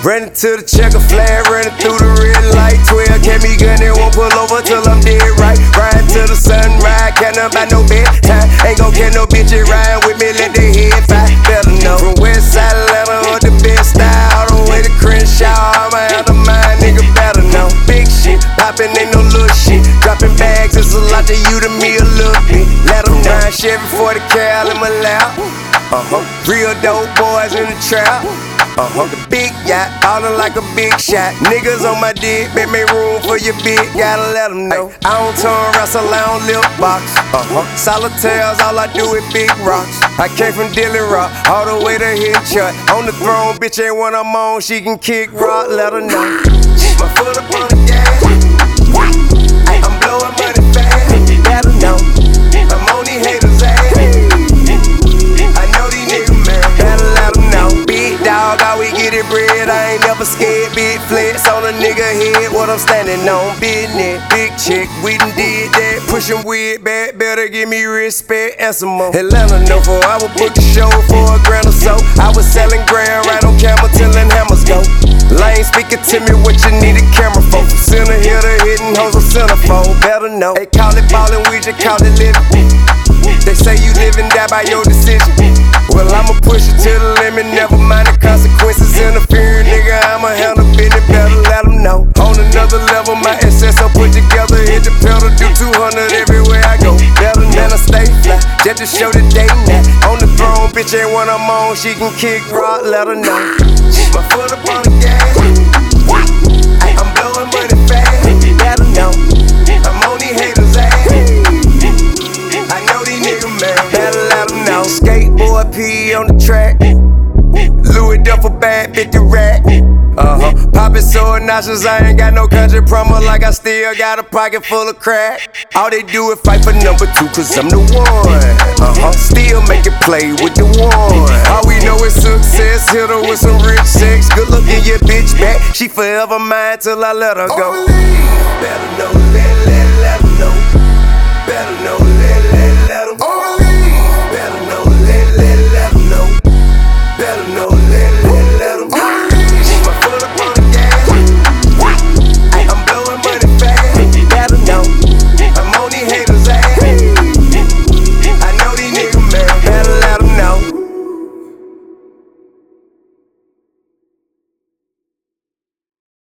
Running to the checker flag, running through the red light. 12 kept me gun and won't pull over till I'm dead right. Riding to the sunrise, can't about no bedtime. Ain't gon' get no bitches riding with me, let their head fly. Better know. From West Side Atlanta or the best style, all the way to Crenshaw, I'ma have the mind, nigga better know. Big shit, poppin' ain't no little shit. Dropping bags is a lot to you, to me a little bit. Let them ride Chevy 40 cal in my lap. Real dope boys in the trap. The big yacht, ballin' like a big shot. Niggas on my dick, make room for your bitch, gotta let them know. I don't turn wrestle, I don't lip box. Solitaires, all I do is big rocks. I came from Dilly Rock, all the way to Hitchut. On the throne, bitch ain't when I'm on, she can kick rock, let her know. My foot up on the gas, I'm blowing money fast, let her know. I'm on these haters' ass, I know these niggas, man, better let them know. Big dog, how we get it bread, I ain't never scared. Big flex on a nigga head, what I'm standing on. Business, big chick, we done did that. Pushing weird back, better give me respect and some more. Atlanta know for I would book the show for a grand or so. I was selling grand right on camera, tilling hammers go. Lane speaking to me what you need a camera for. From center here to hitting hoes on centerfold, better know. They call it ballin', we just call it living. They say you live and die by your decision. Well, I'ma push it to the limit, never mind the consequences. Interfering, nigga, I'ma handle business, better let them know. On another level, my SS I put together, hit the pedal, do 200 everywhere I go. Better than I stay fly, just to show the day now. On the throne, bitch ain't when I'm on, she can kick rock, let her know. My foot up on the gas, I'm blowing money fast, let her know. I'm on these haters' ass, I know these niggas, man, better let them know. Skateboard P on the track, Louis Duffel bag, 50 rack. Poppin' so obnoxious, I ain't got no country promo, like I still got a pocket full of crack. All they do is fight for number 2, cause I'm the one. Still make it play with the one. All we know is success, hit her with some rich sex. Good looking your bitch back, she forever mine till I let her go. Better know that.